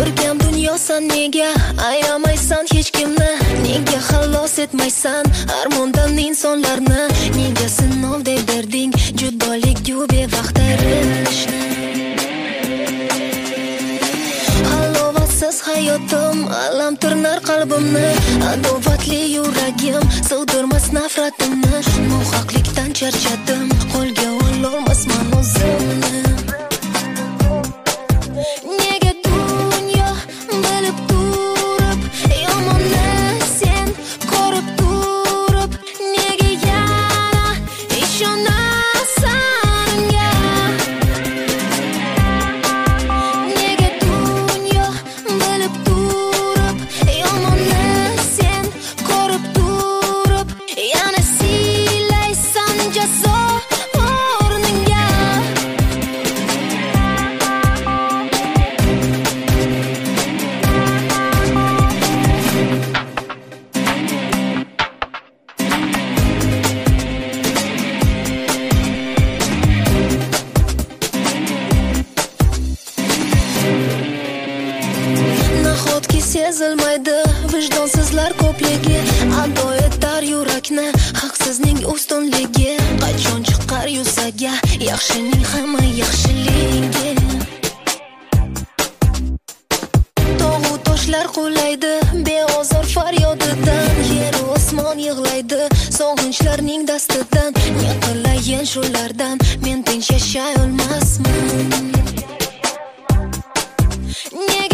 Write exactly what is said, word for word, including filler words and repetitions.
Ko'rkam dunyosan nega ayamaysan hech kimni, nega xalos etmaysan armondan insonlarni, nega sinov deb berding judolik-yu bevaqt ayrilishni. Halovatsiz hayotim alam tirnar qalbimni, adovatli yuragim sig'dirmas nafratimni, nohaqlikdan charchadim, qo'lga ololmasman o'zimni. Nega dunyo bilib turib yomonni sen ko'rib turib, nega yana ishonasan unga? Nega dunyo bilib turib yomonni sen ko'rib turib, yana siylaysan jazo o'rniga? Nahotki sezilmaydi vijdonsizlar ko'pligi, ado etar yurakni haqsizning ustunligi, qachon chiqar yuzaga yaxshining hamma yaxshiligi? Tog'u toshlar qulaydi beozor faryodidan, yer osmon yig'laydi sog'inchlarning dastidan, ne qilayin shulardan men tinch yashay olmasman. Nega